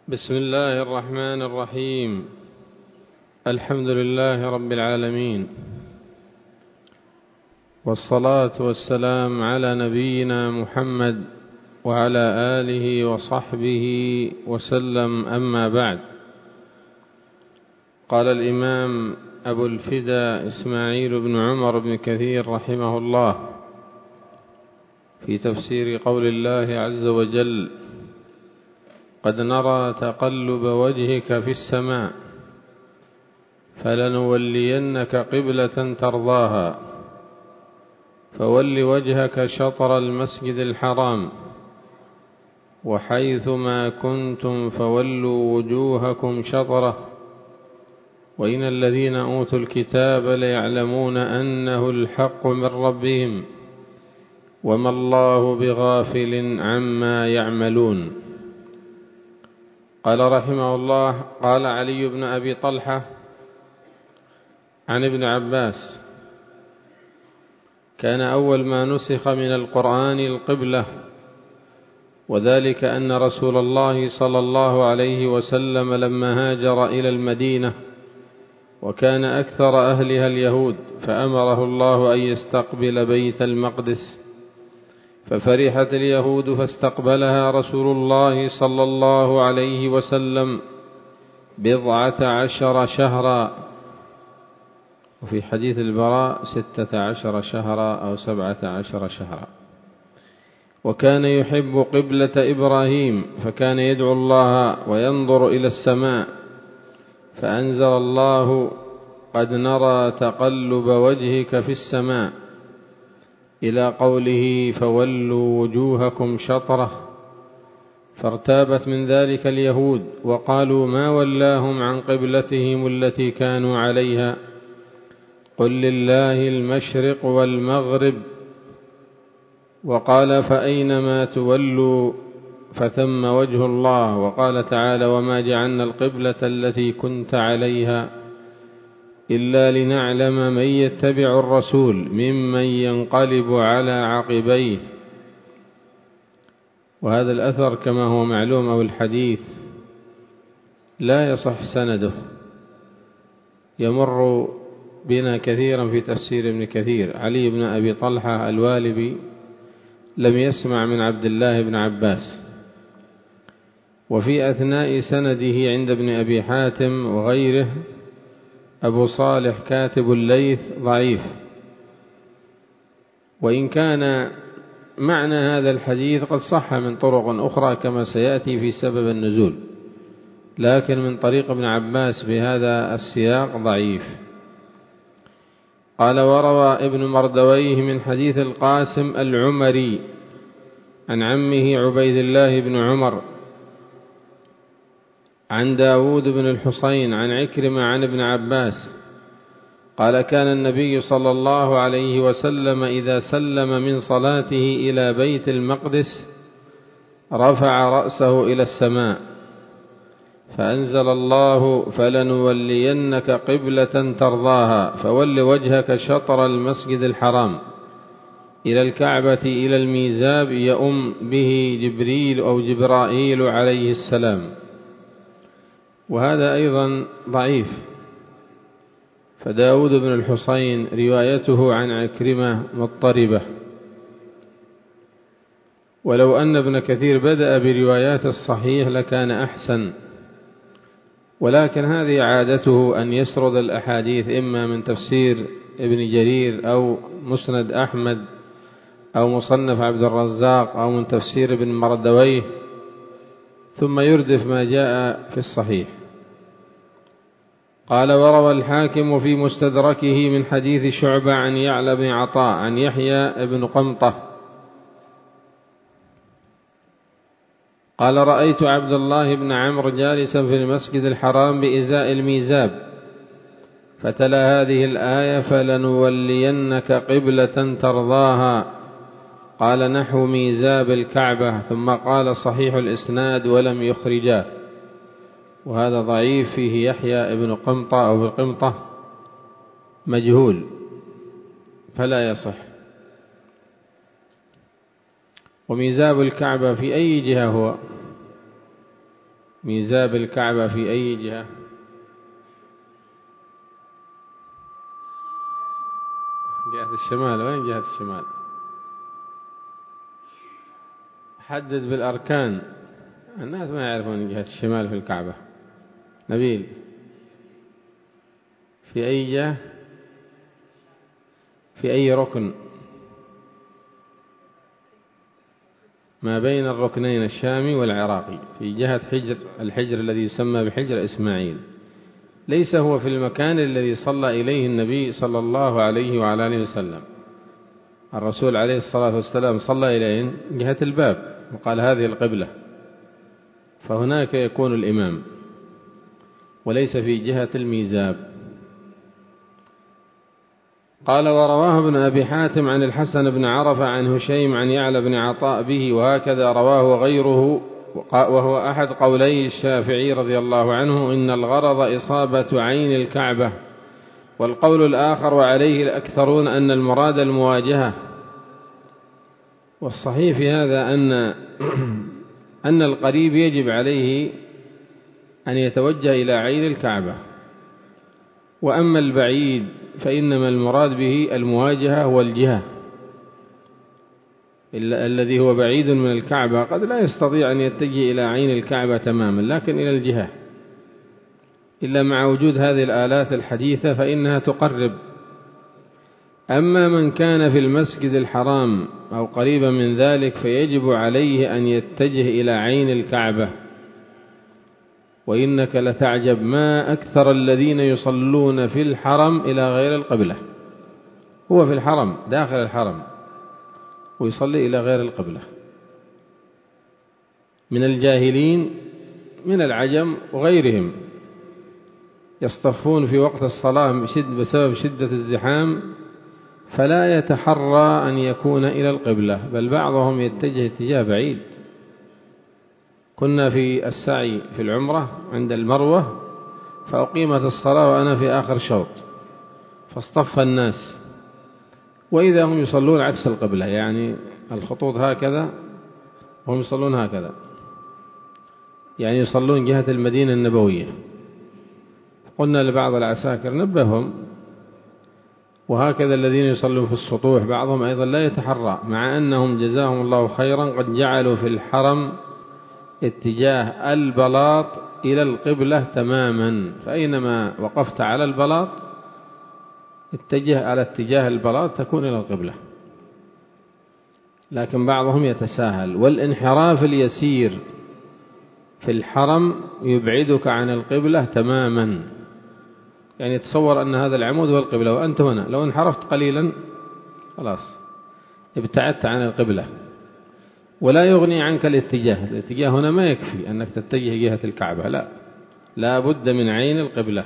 بسم الله الرحمن الرحيم. الحمد لله رب العالمين، والصلاة والسلام على نبينا محمد وعلى آله وصحبه وسلم، أما بعد. قال الإمام أبو الفدا إسماعيل بن عمر بن كثير رحمه الله في تفسير قول الله عز وجل: قد نرى تقلب وجهك في السماء فلنولينك قبلة ترضاها فول وجهك شطر المسجد الحرام وحيثما كنتم فولوا وجوهكم شطره وإن الذين أوتوا الكتاب ليعلمون أنه الحق من ربهم وما الله بغافل عما يعملون. قال رحمه الله: قال علي بن أبي طلحة عن ابن عباس: كان أول ما نسخ من القرآن القبلة، وذلك أن رسول الله صلى الله عليه وسلم لما هاجر إلى المدينة وكان أكثر أهلها اليهود، فأمره الله أن يستقبل بيت المقدس، ففرحت اليهود فاستقبلها رسول الله صلى الله عليه وسلم 14 شهرا، وفي حديث البراء 16 شهرا أو 17 شهرا. وكان يحب قبلة إبراهيم، فكان يدعو الله وينظر إلى السماء، فأنزل الله: قد نرى تقلب وجهك في السماء، إلى قوله: فولوا وجوهكم شطره، فارتابت من ذلك اليهود وقالوا: ما ولاهم عن قبلتهم التي كانوا عليها؟ قل لله المشرق والمغرب. وقال: فأينما تولوا فثم وجه الله. وقال تعالى: وما جعلنا القبلة التي كنت عليها إلا لنعلم من يتبع الرسول ممن ينقلب على عقبيه. وهذا الأثر كما هو معلوم، أو الحديث، لا يصح سنده، يمر بنا كثيرا في تفسير ابن كثير. علي بن أبي طلحة الوالبي لم يسمع من عبد الله بن عباس، وفي أثناء سنده عند ابن أبي حاتم وغيره أبو صالح كاتب الليث ضعيف، وإن كان معنى هذا الحديث قد صح من طرق أخرى كما سيأتي في سبب النزول، لكن من طريق ابن عباس بهذا السياق ضعيف. قال: وروى ابن مردويه من حديث القاسم العمري عن عمه عبيد الله بن عمر عن داود بن الحصين عن عكرمة عن ابن عباس قال: كان النبي صلى الله عليه وسلم إذا سلم من صلاته إلى بيت المقدس رفع رأسه إلى السماء، فأنزل الله: فلنولينك قبلة ترضاها فول وجهك شطر المسجد الحرام، إلى الكعبة إلى الميزاب يؤم به جبريل أو جبرائيل عليه السلام. وهذا أيضا ضعيف، فداود بن الحصين روايته عن عكرمة مضطربة، ولو أن ابن كثير بدأ بروايات الصحيح لكان أحسن، ولكن هذه عادته أن يسرد الأحاديث إما من تفسير ابن جرير أو مسند أحمد أو مصنف عبد الرزاق أو من تفسير ابن مردويه، ثم يردف ما جاء في الصحيح. قال: وروى الحاكم في مستدركه من حديث شعبة عن يعلى بن عطاء عن يحيى بن قمطة قال: رأيت عبد الله بن عمرو جالسا في المسجد الحرام بإزاء الميزاب، فتلا هذه الآية: فلنولينك قبلة ترضاها، قال: نحو ميزاب الكعبة، ثم قال: صحيح الإسناد ولم يخرجاه. وهذا ضعيف، فيه يحيى بن قمطة أو بالقمطة مجهول فلا يصح. وميزاب الكعبة في أي جهة هو؟ ميزاب الكعبة في أي جهة؟ جهة الشمال. وين جهة الشمال؟ حدد بالأركان، الناس ما يعرفون جهة الشمال في الكعبة. نبيل، في أي جهة؟ في أي ركن؟ ما بين الركنين الشامي والعراقي، في جهة الحجر الذي يسمى بحجر إسماعيل. ليس هو في المكان الذي صلى إليه النبي صلى الله عليه وعلى آله وسلم. الرسول عليه الصلاة والسلام صلى إليه جهة الباب وقال هذه القبلة، فهناك يكون الإمام، وليس في جهة الميزاب. قال: ورواه ابن أبي حاتم عن الحسن بن عرفة عن هشيم عن يعلى بن عطاء به، وهكذا رواه غيره، وهو أحد قولي الشافعي رضي الله عنه: إن الغرض إصابة عين الكعبة. والقول الآخر وعليه الأكثرون أن المراد المواجهة. والصحيح في هذا أن القريب يجب عليه أن يتوجه إلى عين الكعبة، وأما البعيد فإنما المراد به المواجهة والجهة. الذي هو بعيد من الكعبة قد لا يستطيع أن يتجه إلى عين الكعبة تماما، لكن إلى الجهة، إلا مع وجود هذه الآلات الحديثة فإنها تقرب. أما من كان في المسجد الحرام أو قريبا من ذلك فيجب عليه أن يتجه إلى عين الكعبة. وإنك لتعجب ما أكثر الذين يصلون في الحرم إلى غير القبلة. هو في الحرم داخل الحرم ويصلي إلى غير القبلة، من الجاهلين من العجم وغيرهم، يصطفون في وقت الصلاة بسبب شدة الزحام، فلا يتحرى أن يكون إلى القبلة، بل بعضهم يتجه اتجاه بعيد. كنا في السعي في العمرة عند المروة، فأقيمت الصلاة وأنا في آخر شوط، فاصطف الناس وإذا هم يصلون عكس القبلة، يعني الخطوط هكذا وهم يصلون هكذا، يعني يصلون جهة المدينة النبوية. قلنا لبعض العساكر نبههم، وهكذا الذين يصلون في السطوح بعضهم أيضا لا يتحرى، مع أنهم جزاهم الله خيرا قد جعلوا في الحرم اتجاه البلاط إلى القبلة تماما، فأينما وقفت على البلاط اتجه على اتجاه البلاط تكون إلى القبلة. لكن بعضهم يتساهل، والانحراف اليسير في الحرم يبعدك عن القبلة تماما. يعني تصور أن هذا العمود هو القبلة وأنت هنا، لو انحرفت قليلا خلاص ابتعدت عن القبلة. ولا يغني عنك الاتجاه هنا ما يكفي أنك تتجه جهة الكعبة، لا بد من عين القبلة.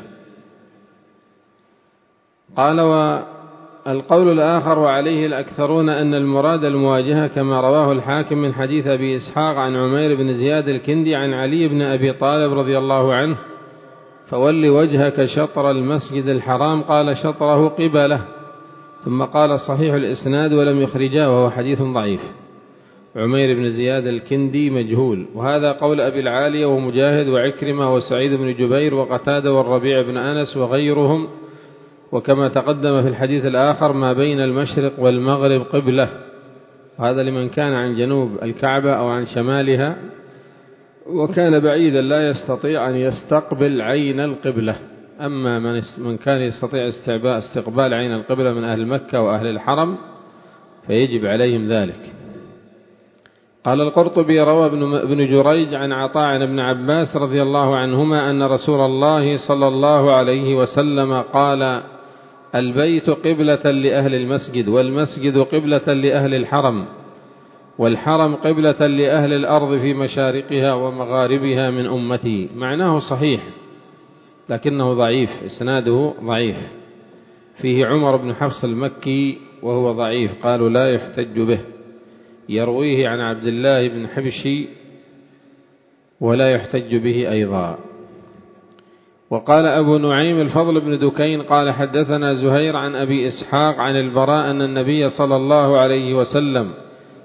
قال: والقول الآخر وعليه الأكثرون أن المراد المواجهة، كما رواه الحاكم من حديث أبي إسحاق عن عمير بن زياد الكندي عن علي بن أبي طالب رضي الله عنه: فول وجهك شطر المسجد الحرام، قال شطره قبله، ثم قال صحيح الإسناد ولم يخرجاه وهو حديث ضعيف. عمير بن زياد الكندي مجهول، وهذا قول أبي العالية ومجاهد وعكرمة وسعيد بن جبير وقتادة والربيع بن أنس وغيرهم. وكما تقدم في الحديث الآخر ما بين المشرق والمغرب قبلة، وهذا لمن كان عن جنوب الكعبة أو عن شمالها وكان بعيدا لا يستطيع أن يستقبل عين القبلة. أما من كان يستطيع استقبال عين القبلة من أهل مكة وأهل الحرم فيجب عليهم ذلك. قال القرطبي: روى ابن جريج عن عطاء عن ابن عباس رضي الله عنهما أن رسول الله صلى الله عليه وسلم قال: البيت قبلة لأهل المسجد، والمسجد قبلة لأهل الحرم، والحرم قبلة لأهل الأرض في مشارقها ومغاربها من أمتي. معناه صحيح لكنه ضعيف، إسناده ضعيف، فيه عمر بن حفص المكي وهو ضعيف، قالوا لا يحتج به، يرويه عن عبد الله بن حبشي ولا يحتج به أيضا. وقال أبو نعيم الفضل بن دكين قال حدثنا زهير عن أبي إسحاق عن البراء أن النبي صلى الله عليه وسلم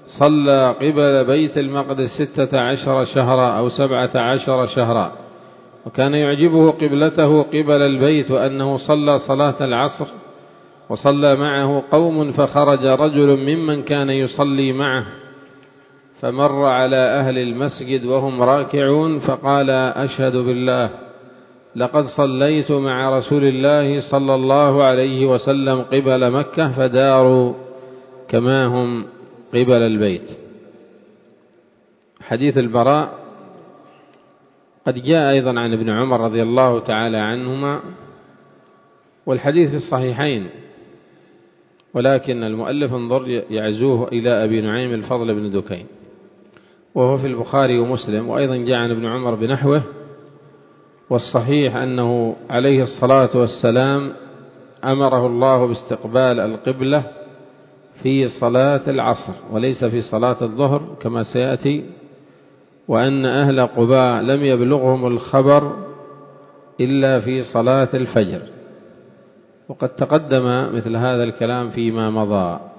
صلى قبل بيت المقدس 16 شهرا أو 17 شهرا، وكان يعجبه قبلته قبل البيت، وأنه صلى صلاة العصر وصلى معه قوم، فخرج رجل ممن كان يصلي معه فمر على أهل المسجد وهم راكعون فقال: أشهد بالله لقد صليت مع رسول الله صلى الله عليه وسلم قبل مكة، فداروا كما هم قبل البيت. حديث البراء قد جاء أيضا عن ابن عمر رضي الله تعالى عنهما، والحديث في الصحيحين، ولكن المؤلف انظر يعزوه إلى أبي نعيم الفضل بن دكين، وهو في البخاري ومسلم، وأيضا جاء عن ابن عمر بنحوه. والصحيح أنه عليه الصلاة والسلام أمره الله باستقبال القبلة في صلاة العصر وليس في صلاة الظهر كما سيأتي، وأن أهل قباء لم يبلغهم الخبر إلا في صلاة الفجر، وقد تقدم مثل هذا الكلام فيما مضى.